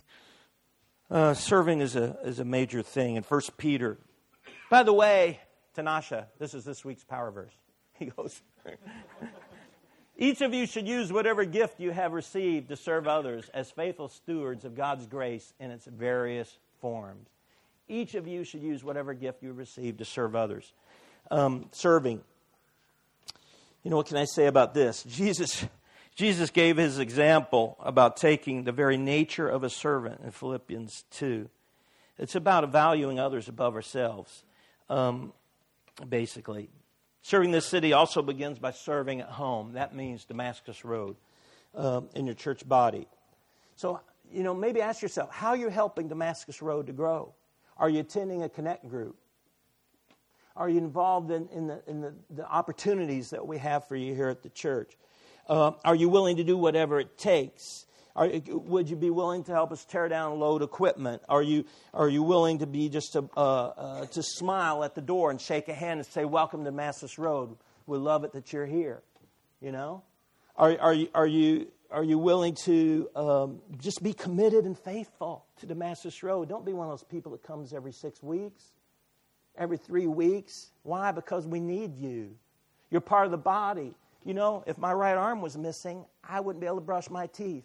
Uh, serving is a is a major thing in First Peter. By the way, Tanasha, this is this week's power verse. He goes, each of you should use whatever gift you have received to serve others as faithful stewards of God's grace in its various forms. Each of you should use whatever gift you received to serve others. Um, serving. You know, what can I say about this? Jesus, Jesus gave his example about taking the very nature of a servant in Philippians two. It's about valuing others above ourselves, um, basically. Serving this city also begins by serving at home. That means Damascus Road um, in your church body. So, you know, maybe ask yourself, how are you helping Damascus Road to grow? Are you attending a connect group? Are you involved in, in, the, in the, the opportunities that we have for you here at the church? Uh, are you willing to do whatever it takes? Are, would you be willing to help us tear down load equipment? Are you are you willing to be just to, uh, uh, to smile at the door and shake a hand and say, welcome to Damascus Road. We love it that you're here. You know? Are, are, you, are, you, are you willing to um, just be committed and faithful to Damascus Road? Don't be one of those people that comes every six weeks. Every three weeks. Why? Because we need you. You're part of the body. You know, if my right arm was missing, I wouldn't be able to brush my teeth.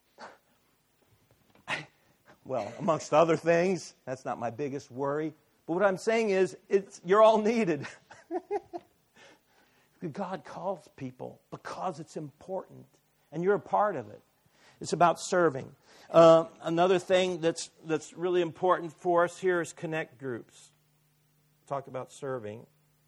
Well, amongst other things, that's not my biggest worry. But what I'm saying is, it's you're all needed. God calls people because it's important. And you're a part of it. It's about serving. Uh, another thing that's that's really important for us here is connect groups. Talk about serving.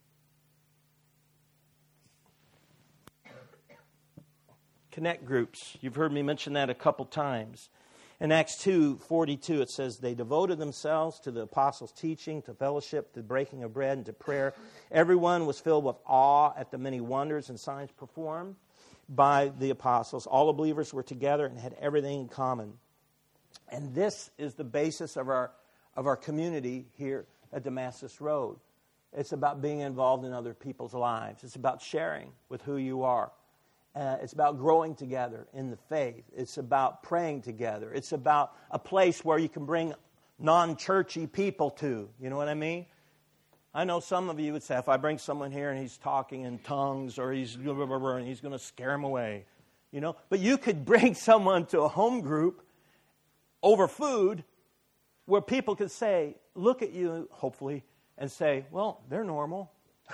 Connect groups. You've heard me mention that a couple times. In Acts two forty-two, it says, they devoted themselves to the apostles' teaching, to fellowship, to breaking of bread, and to prayer. Everyone was filled with awe at the many wonders and signs performed by the apostles. All the believers were together and had everything in common. And this is the basis of our of our community here at Damascus Road. It's about being involved in other people's lives. It's about sharing with who you are. Uh, it's about growing together in the faith. It's about praying together. It's about a place where you can bring non-churchy people to. You know what I mean? I know some of you would say, if I bring someone here and he's talking in tongues or he's blah, blah, blah, blah, and he's going to scare them away. You know, but you could bring someone to a home group over food where people could say, look at you, hopefully, and say, well, they're normal.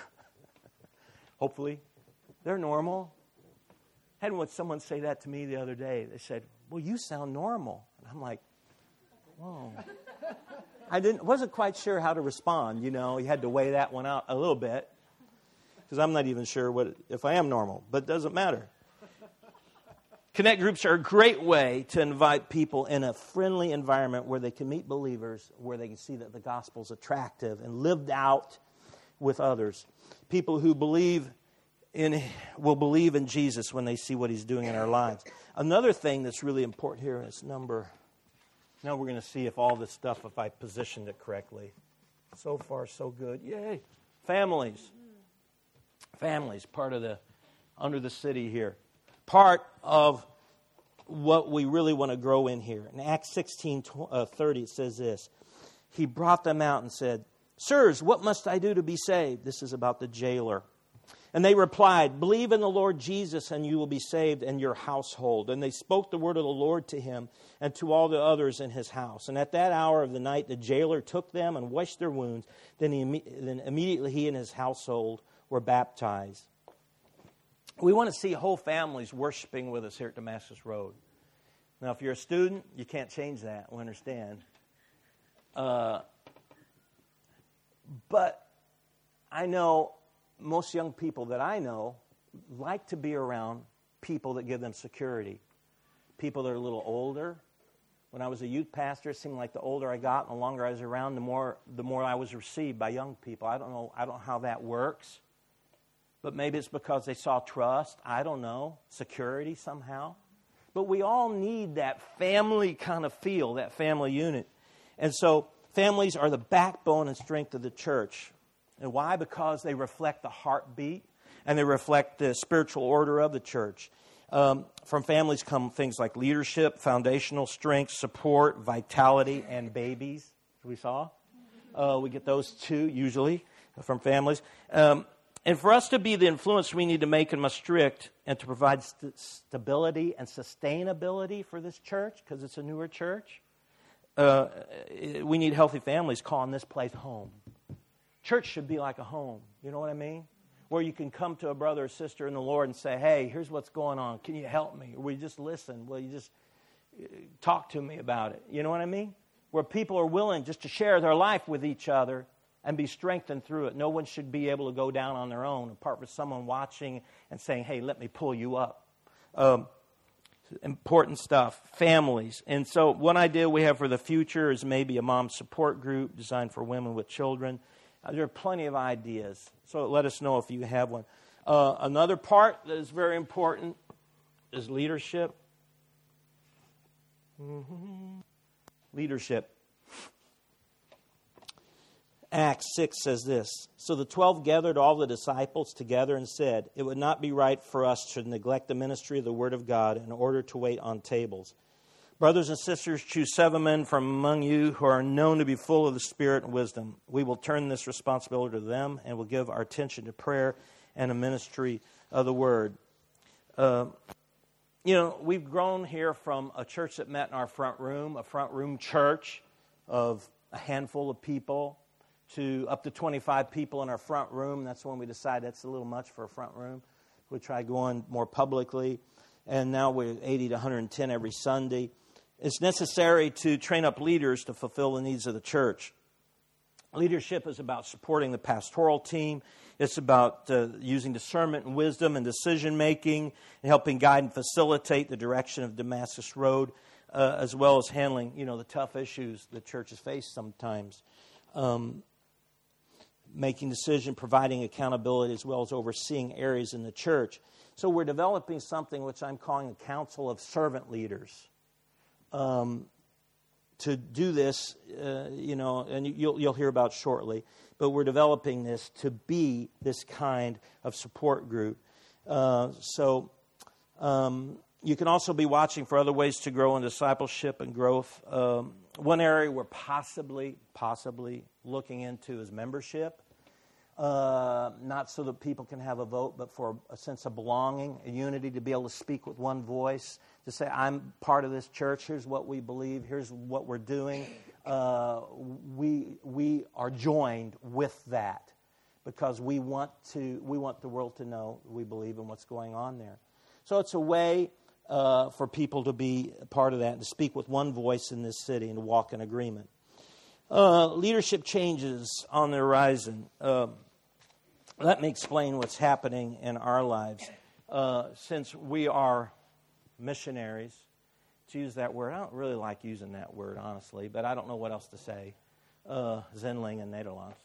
Hopefully, they're normal. I had someone say that to me the other day. They said, well, you sound normal. And I'm like, whoa. I didn't wasn't quite sure how to respond. You know, you had to weigh that one out a little bit. Because I'm not even sure what if I am normal. But it doesn't matter. Connect groups are a great way to invite people in a friendly environment where they can meet believers, where they can see that the gospel is attractive and lived out with others. People who believe in will believe in Jesus when they see what he's doing in our lives. Another thing that's really important here is number. Now we're going to see if all this stuff, if I positioned it correctly. So far, so good. Yay. Families. Families, part of the, under the city here. Part of what we really want to grow in here. In Acts sixteen thirty, it says this. He brought them out and said, sirs, what must I do to be saved? This is about the jailer. And they replied, believe in the Lord Jesus and you will be saved and your household. And they spoke the word of the Lord to him and to all the others in his house. And at that hour of the night, the jailer took them and washed their wounds. Then, he, then immediately he and his household were baptized. We want to see whole families worshiping with us here at Damascus Road. Now, if you're a student, you can't change that. We understand. Uh, but I know most young people that I know like to be around people that give them security. People that are a little older. When I was a youth pastor, it seemed like the older I got and the longer I was around, the more the more I was received by young people. I don't know. I don't know how that works. But maybe it's because they saw trust. I don't know. Security somehow. But we all need that family kind of feel, that family unit. And so families are the backbone and strength of the church. And why? Because they reflect the heartbeat and they reflect the spiritual order of the church. Um, from families come things like leadership, foundational strength, support, vitality, and babies, as we saw. Uh, we get those two usually. from families. Um, and for us to be the influence we need to make and must strict and to provide st- stability and sustainability for this church, because it's a newer church, uh, we need healthy families calling this place home. Church should be like a home. You know what I mean? Where you can come to a brother or sister in the Lord and say, hey, here's what's going on. Can you help me? Or will you just listen? Will you just talk to me about it? You know what I mean? Where people are willing just to share their life with each other and be strengthened through it. No one should be able to go down on their own apart from someone watching and saying, hey, let me pull you up. Um, important stuff. Families. And so one idea we have for the future is maybe a mom support group designed for women with children. Uh, there are plenty of ideas. So let us know if you have one. Uh, another part that is very important is leadership. Mm-hmm. Leadership. Acts six says this, so the twelve gathered all the disciples together and said, it would not be right for us to neglect the ministry of the word of God in order to wait on tables. Brothers and sisters, choose seven men from among you who are known to be full of the Spirit and wisdom. We will turn this responsibility to them and will give our attention to prayer and the ministry of the word. Uh, you know, we've grown here from a church that met in our front room, a front room church of a handful of people, to up to twenty-five people in our front room. That's when we decided that's a little much for a front room. We tried going more publicly. And now we're eighty to one hundred ten every Sunday. It's necessary to train up leaders to fulfill the needs of the church. Leadership is about supporting the pastoral team. It's about uh, using discernment and wisdom and decision-making and helping guide and facilitate the direction of Damascus Road, uh, as well as handling, you know, the tough issues the churches face sometimes. Um, making decisions, providing accountability, as well as overseeing areas in the church. So we're developing something which I'm calling a council of servant leaders. Um, to do this, uh, you know, and you'll, you'll hear about shortly, but we're developing this to be this kind of support group. Uh, so um, you can also be watching for other ways to grow in discipleship and growth. Um, one area we're possibly, possibly looking into is membership. Uh, not so that people can have a vote, but for a sense of belonging, a unity, to be able to speak with one voice, to say, I'm part of this church, here's what we believe, here's what we're doing. Uh, we we are joined with that because we want to we want the world to know we believe in what's going on there. So it's a way uh, for people to be a part of that and to speak with one voice in this city and to walk in agreement. Uh, leadership changes on the horizon. Uh, let me explain what's happening in our lives. Uh, since we are missionaries, to use that word, I don't really like using that word, honestly, but I don't know what else to say. Uh, Zenling and Nederlands.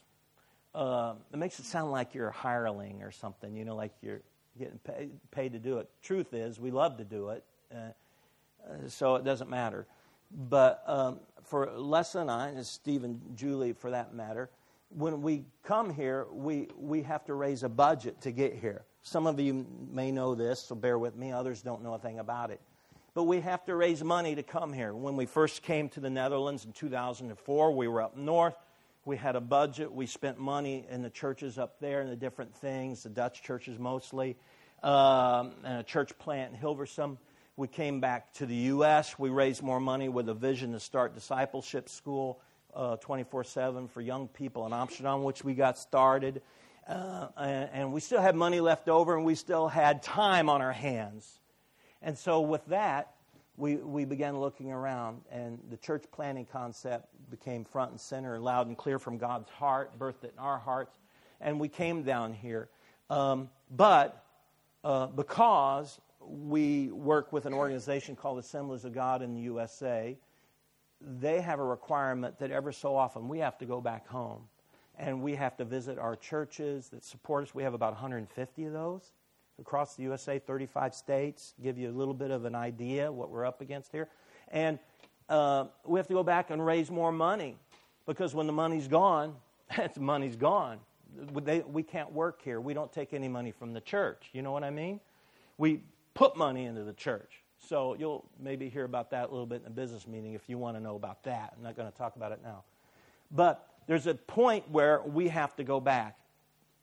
Uh, it makes it sound like you're a hireling or something, you know, like you're getting paid, paid to do it. Truth is, we love to do it, uh, uh, so it doesn't matter. But um, for Les and I, and Steve and Julie for that matter, when we come here, we, we have to raise a budget to get here. Some of you may know this, so bear with me. Others don't know a thing about it. But we have to raise money to come here. When we first came to the Netherlands in two thousand four, we were up north. We had a budget. We spent money in the churches up there and the different things, the Dutch churches mostly, um, and a church plant in Hilversum. We came back to the U S. We raised more money with a vision to start discipleship school uh, twenty-four seven for young people in Amsterdam, which we got started. Uh, and, and we still had money left over, and we still had time on our hands. And so with that, we, we began looking around, and the church planting concept became front and center, loud and clear from God's heart, birthed it in our hearts, and we came down here. Um, but uh, because we work with an organization called Assemblies of God in the U S A, they have a requirement that ever so often we have to go back home, and we have to visit our churches that support us. We have about one hundred fifty of those across the U S A, thirty-five states, give you a little bit of an idea what we're up against here. And uh, we have to go back and raise more money, because when the money's gone, the money's gone. They, we can't work here. We don't take any money from the church. You know what I mean? We put money into the church. So you'll maybe hear about that a little bit in a business meeting if you want to know about that. I'm not going to talk about it now. But there's a point where we have to go back.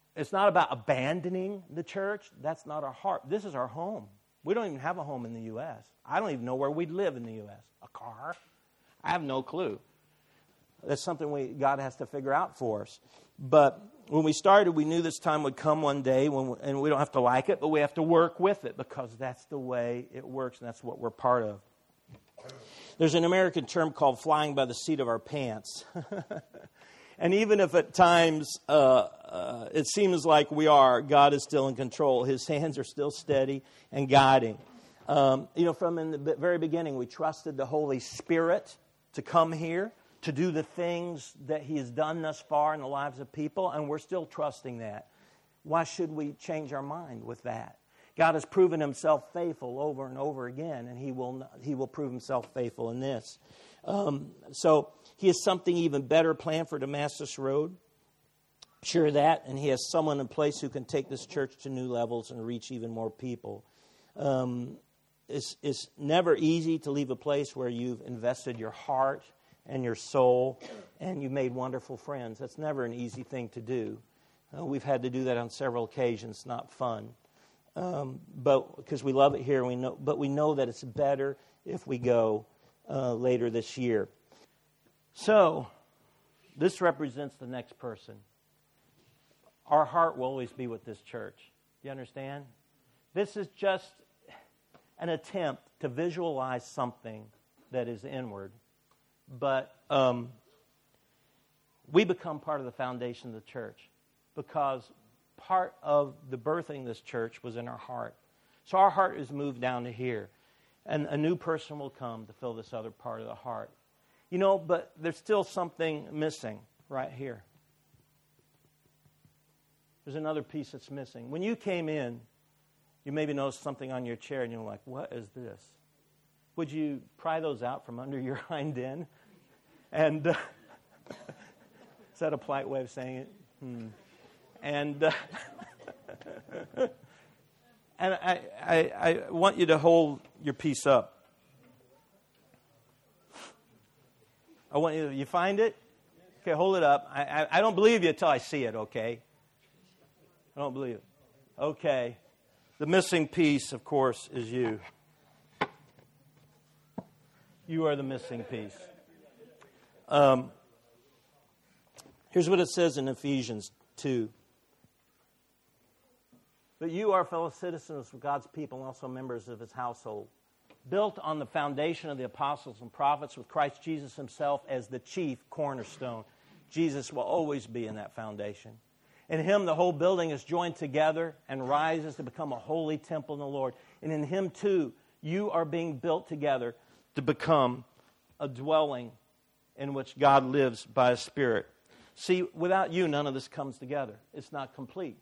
it's not about abandoning the church. That's not our heart. This is our home. We don't even have a home in the U S I don't even know where we'd live in the U S A car? I have no clue. That's something we God has to figure out for us. But when we started, we knew this time would come one day, when we, and we don't have to like it, but we have to work with it because that's the way it works, and that's what we're part of. There's an American term called flying by the seat of our pants. And even if at times uh, uh, it seems like we are, God is still in control. His hands are still steady and guiding. Um, you know, from in the very beginning, we trusted the Holy Spirit to come here, to do the things that He has done thus far in the lives of people, and we're still trusting that. Why should we change our mind with that? God has proven Himself faithful over and over again, and He will He will prove Himself faithful in this. Um, so He has something even better planned for Damascus Road. Sure of that, and He has someone in place who can take this church to new levels and reach even more people. Um, it's, it's never easy to leave a place where you've invested your heart and your soul, and you've made wonderful friends. That's never an easy thing to do. Uh, we've had to do that on several occasions. Not fun, um, but because we love it here, we know. But we know that it's better if we go uh, later this year. So, this represents the next person. Our heart will always be with this church. You understand? This is just an attempt to visualize something that is inward. But um, we become part of the foundation of the church because part of the birthing of this church was in our heart. So our heart is moved down to here. And a new person will come to fill this other part of the heart. You know, but there's still something missing right here. There's another piece that's missing. When you came in, you maybe noticed something on your chair and you're like, what is this? Would you pry those out from under your hind end? And uh, is that a polite way of saying it? Hmm. And uh, and I, I I want you to hold your piece up. I want you to, you find it? Okay, hold it up. I, I I don't believe you until I see it, okay? I don't believe it. Okay. The missing piece, of course, is you. You are the missing piece. Um, here's what it says in Ephesians two. But you are fellow citizens of God's people and also members of His household, built on the foundation of the apostles and prophets with Christ Jesus Himself as the chief cornerstone. Jesus will always be in that foundation. In Him, the whole building is joined together and rises to become a holy temple in the Lord. And in Him, too, you are being built together to become a dwelling in which God lives by His Spirit. See, without you, none of this comes together. It's not complete.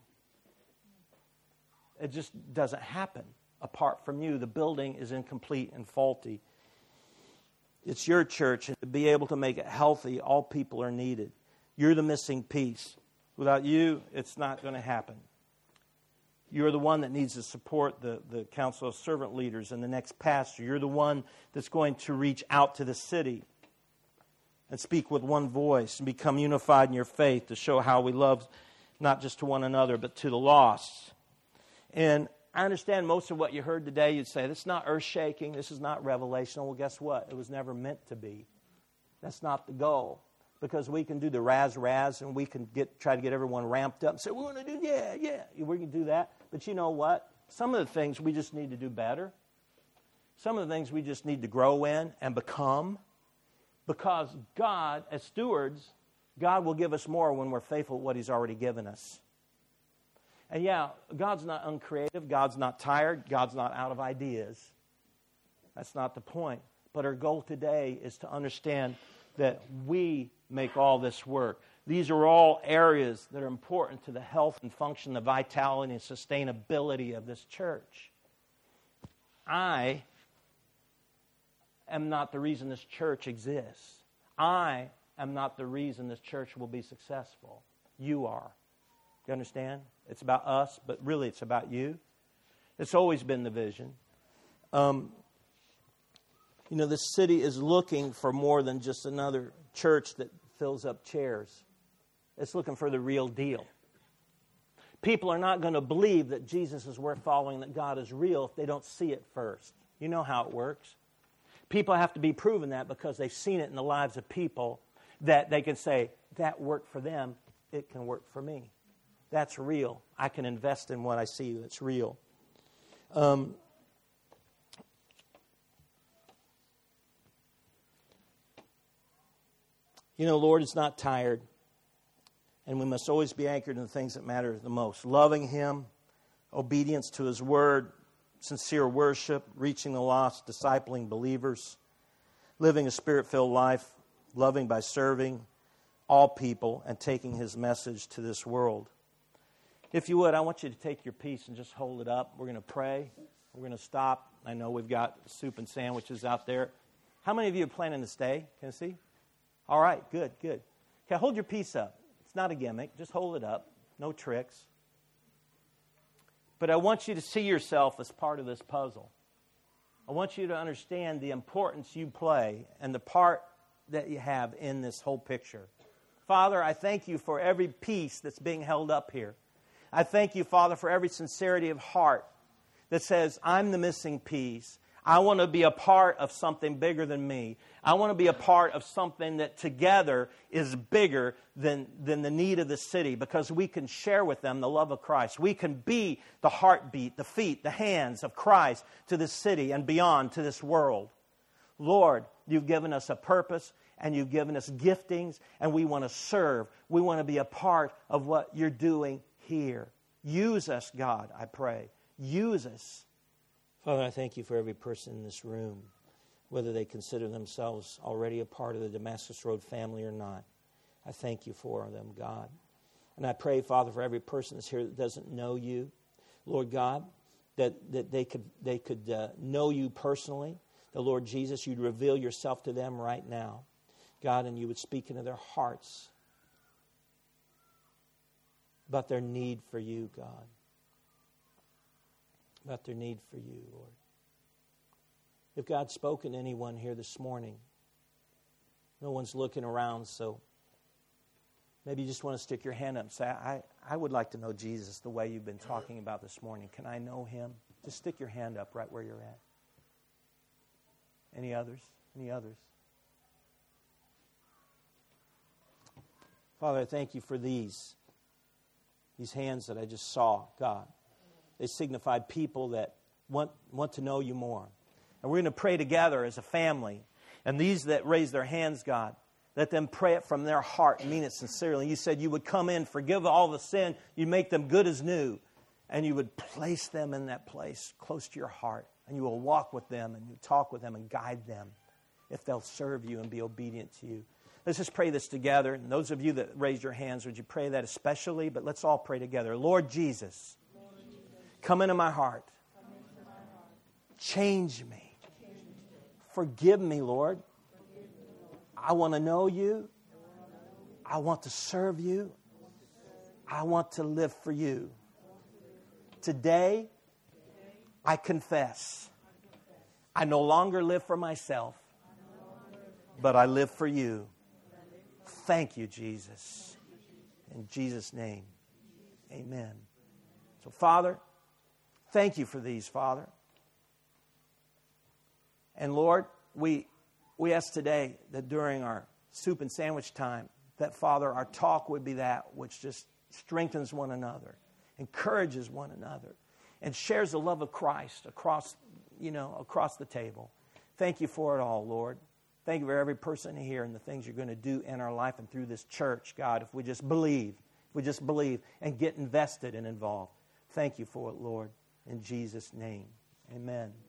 It just doesn't happen. Apart from you, the building is incomplete and faulty. It's your church, and to be able to make it healthy, all people are needed. You're the missing piece. Without you, it's not going to happen. You're the one that needs to support the, the council of servant leaders and the next pastor. You're the one that's going to reach out to the city and speak with one voice and become unified in your faith to show how we love not just to one another, but to the lost. And I understand most of what you heard today, you'd say, this is not earth-shaking, this is not revelational. Well, guess what? It was never meant to be. That's not the goal. Because we can do the raz-raz and we can get try to get everyone ramped up and say, we want to do, yeah, yeah, we can do that. But you know what? Some of the things we just need to do better. Some of the things we just need to grow in and become. Because God, as stewards, God will give us more when we're faithful to what He's already given us. And yeah, God's not uncreative. God's not tired. God's not out of ideas. That's not the point. But our goal today is to understand that we make all this work. These are all areas that are important to the health and function, the vitality and sustainability of this church. I am not the reason this church exists. I am not the reason this church will be successful. You are. You understand? It's about us, but really it's about you. It's always been the vision. Um, you know, this city is looking for more than just another church that fills up chairs. It's looking for the real deal. People are not going to believe that Jesus is worth following, that God is real, if they don't see it first. You know how it works. People have to be proven that because they've seen it in the lives of people, that they can say, that worked for them, it can work for me. That's real. I can invest in what I see that's real. Um, you know, Lord is not tired. And we must always be anchored in the things that matter the most. Loving Him, obedience to His Word, sincere worship, reaching the lost, discipling believers, living a Spirit-filled life, loving by serving all people, and taking His message to this world. If you would, I want you to take your piece and just hold it up. We're going to pray. We're going to stop. I know we've got soup and sandwiches out there. How many of you are planning to stay? Can I see? All right, good, good. Okay, hold your piece up. Not a gimmick. Just hold it up. No tricks. But I want you to see yourself as part of this puzzle. I want you to understand the importance you play and the part that you have in this whole picture. Father, I thank you for every piece that's being held up here. I thank you, Father, for every sincerity of heart that says, I'm the missing piece. I want to be a part of something bigger than me. I want to be a part of something that together is bigger than, than the need of the city, because we can share with them the love of Christ. We can be the heartbeat, the feet, the hands of Christ to this city and beyond, to this world. Lord, you've given us a purpose and you've given us giftings, and we want to serve. We want to be a part of what you're doing here. Use us, God, I pray. Use us. Father, I thank you for every person in this room, whether they consider themselves already a part of the Damascus Road family or not. I thank you for them, God. And I pray, Father, for every person that's here that doesn't know you, Lord God, that, that they could, they could uh, know you personally. The Lord Jesus, you'd reveal yourself to them right now, God, and you would speak into their hearts about their need for you, God. About their need for you, Lord. If God's spoken to anyone here this morning, no one's looking around, so maybe you just want to stick your hand up and say, I, I would like to know Jesus the way you've been talking about this morning. Can I know Him? Just stick your hand up right where you're at. Any others? Any others? Father, I thank you for these, these hands that I just saw, God. They signified people that want, want to know you more. And we're going to pray together as a family. And these that raise their hands, God, let them pray it from their heart and mean it sincerely. You said you would come in, forgive all the sin, you'd make them good as new, and you would place them in that place close to your heart. And you will walk with them and you talk with them and guide them if they'll serve you and be obedient to you. Let's just pray this together. And those of you that raised your hands, would you pray that especially? But let's all pray together. Lord Jesus, come into my heart. Change me. Forgive me, Lord. I want to know you. I want to serve you. I want to live for you. Today, I confess. I no longer live for myself, but I live for you. Thank you, Jesus. In Jesus' name, amen. So, Father, thank you for these, Father. And Lord, we we ask today that during our soup and sandwich time, that, Father, our talk would be that which just strengthens one another, encourages one another, and shares the love of Christ across, you know, across the table. Thank you for it all, Lord. Thank you for every person here and the things you're going to do in our life and through this church, God, if we just believe, if we just believe and get invested and involved. Thank you for it, Lord. In Jesus' name, amen.